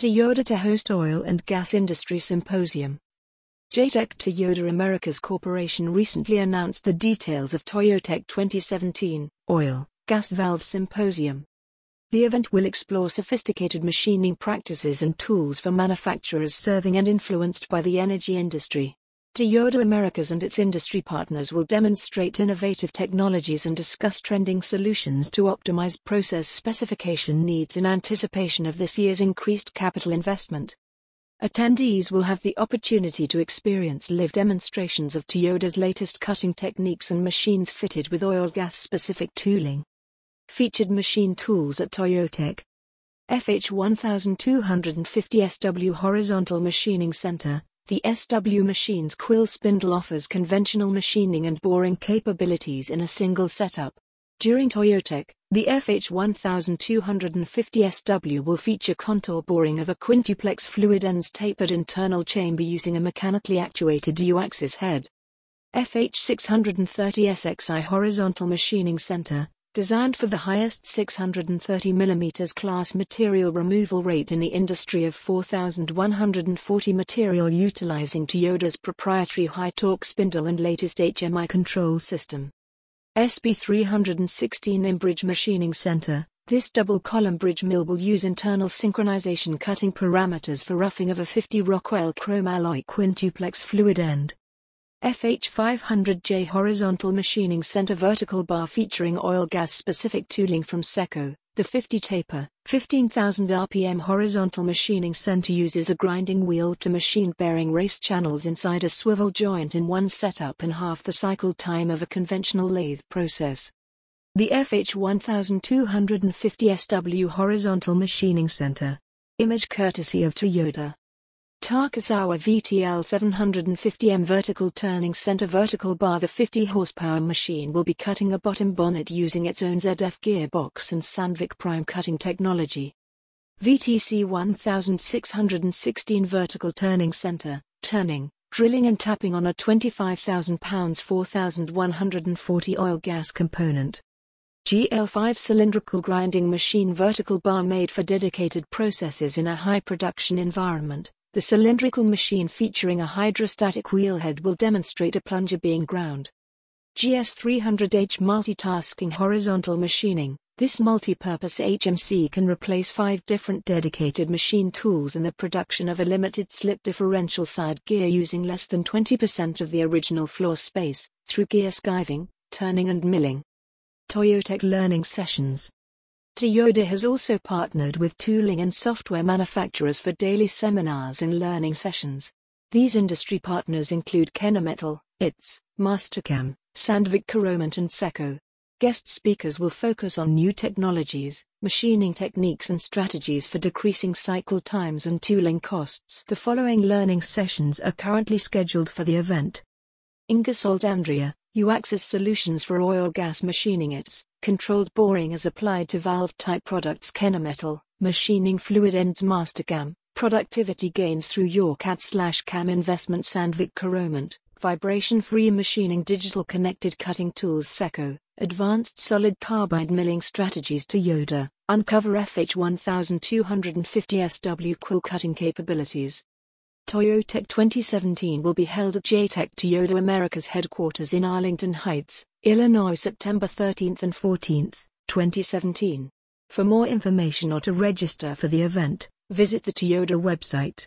Toyota to host Oil and Gas Industry Symposium. JTEC Toyota Americas Corporation recently announced the details of Toyotech 2017 Oil, Gas Valve Symposium. The event will explore sophisticated machining practices and tools for manufacturers serving and influenced by the energy industry. Toyota Americas and its industry partners will demonstrate innovative technologies and discuss trending solutions to optimize process specification needs in anticipation of this year's increased capital investment. Attendees will have the opportunity to experience live demonstrations of Toyota's latest cutting techniques and machines fitted with oil-gas specific tooling. Featured machine tools at Toyotech. FH1250 SW Horizontal Machining Center. The SW Machines Quill Spindle offers conventional machining and boring capabilities in a single setup. During Toyotech, the FH1250 SW will feature contour boring of a quintuplex fluid ends tapered internal chamber using a mechanically actuated U-axis head. FH630 SXI Horizontal Machining Center, designed for the highest 630mm class material removal rate in the industry of 4140 material utilizing Toyota's proprietary high-torque spindle and latest HMI control system. SB316 Imbridge Machining Center. This double-column bridge mill will use internal synchronization cutting parameters for roughing of a 50 Rockwell chrome alloy quintuplex fluid end. FH500J Horizontal Machining Center Vertical Bar featuring oil-gas specific tooling from Seco. The 50 taper, 15,000 RPM horizontal machining center uses a grinding wheel to machine bearing race channels inside a swivel joint in one setup and half the cycle time of a conventional lathe process. The FH1250 SW Horizontal Machining Center. Image courtesy of Toyota. Takasawa VTL 750M Vertical Turning Center Vertical Bar. The 50 horsepower machine will be cutting a bottom bonnet using its own ZF gearbox and Sandvik Prime cutting technology. VTC 1616 Vertical Turning Center, turning, drilling and tapping on a 25,000 pounds 4140 oil gas component. GL5 Cylindrical Grinding Machine Vertical Bar made for dedicated processes in a high production environment. The cylindrical machine featuring a hydrostatic wheelhead will demonstrate a plunger being ground. GS300H Multitasking Horizontal Machining. This multi-purpose HMC can replace 5 different dedicated machine tools in the production of a limited slip differential side gear using less than 20% of the original floor space, through gear skiving, turning and milling. Toyotech Learning Sessions. Toyota has also partnered with tooling and software manufacturers for daily seminars and learning sessions. These industry partners include Kennametal, ITS, Mastercam, Sandvik Coromant and Seco. Guest speakers will focus on new technologies, machining techniques and strategies for decreasing cycle times and tooling costs. The following learning sessions are currently scheduled for the event. Ingersoll Andrea, U-axis solutions for oil gas machining. ITS, controlled boring as applied to valve-type products. Kennametal, machining fluid ends. Mastercam, productivity gains through your CAD/CAM investment. Sandvik Coromant, vibration-free machining. Digital connected cutting tools. Seco, advanced solid carbide milling strategies. Toyota, uncover FH1250 SW quill cutting capabilities. Toyotech 2017 will be held at JTEC Toyota Americas headquarters in Arlington Heights, Illinois, September 13th and 14th, 2017. For more information or to register for the event, visit the Toyota website.